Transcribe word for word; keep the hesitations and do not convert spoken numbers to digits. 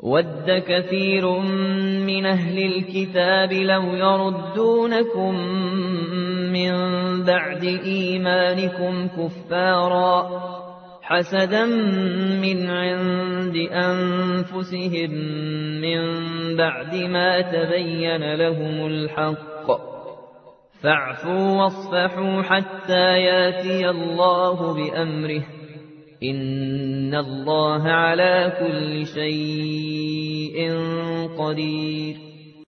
وَدَّ كَثِيرٌ مِّنْ أَهْلِ الْكِتَابِ لَوْ يَرُدُّونَكُم مِّن بَعْدِ إِيمَانِكُمْ كُفَّارًا حَسَدًا مِّنْ عِندِ أَنفُسِهِم مِّن بَعْدِ مَا تَبَيَّنَ لَهُمُ الْحَقُّ ۖ فَاعْفُوا وَاصْفَحُوا حَتَّىٰ يَأْتِيَ اللَّهُ بِأَمْرِهِ ۗ إِنَّ اللَّهَ عَلَىٰ كُلِّ شَيْءٍ قَدِيرٌ.